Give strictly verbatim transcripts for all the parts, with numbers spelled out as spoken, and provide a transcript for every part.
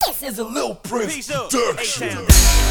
This is a Lil Prince production.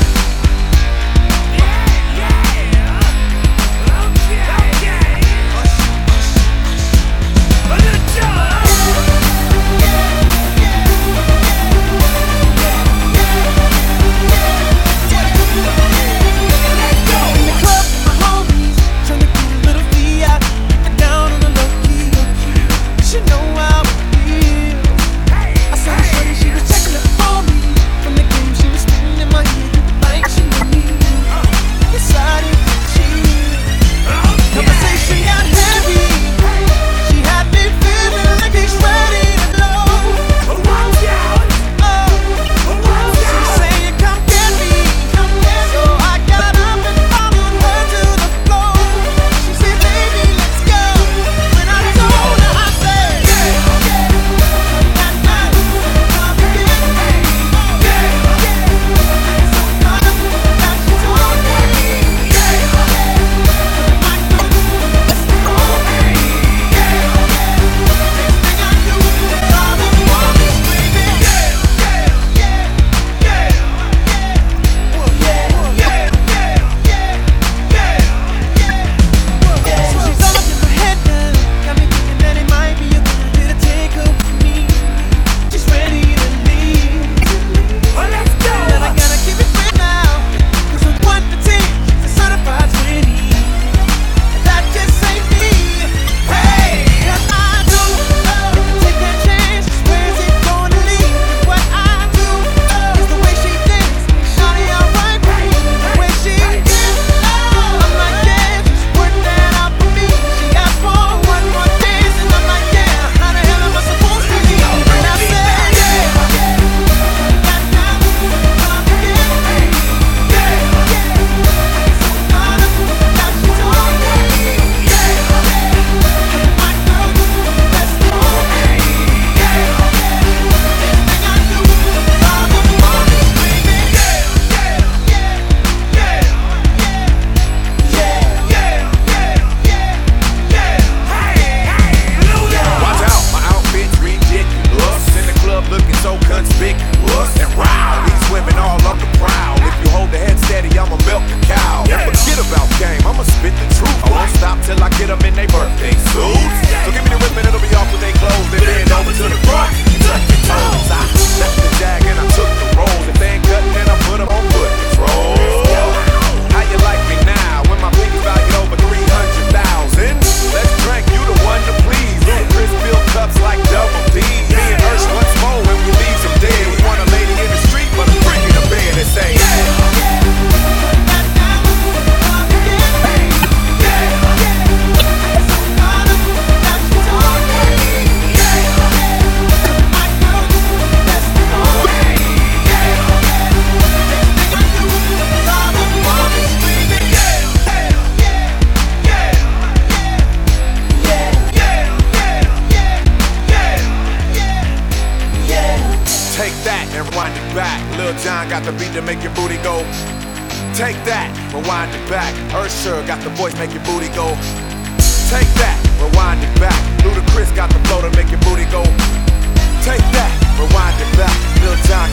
Take that and rewind it back. Lil Jon got the beat to make your booty go. Take that, rewind it back. Usher got the voice, make your booty go. Take that, rewind it back. Ludacris got the flow to make your booty go. Take that, rewind it back. Lil Jon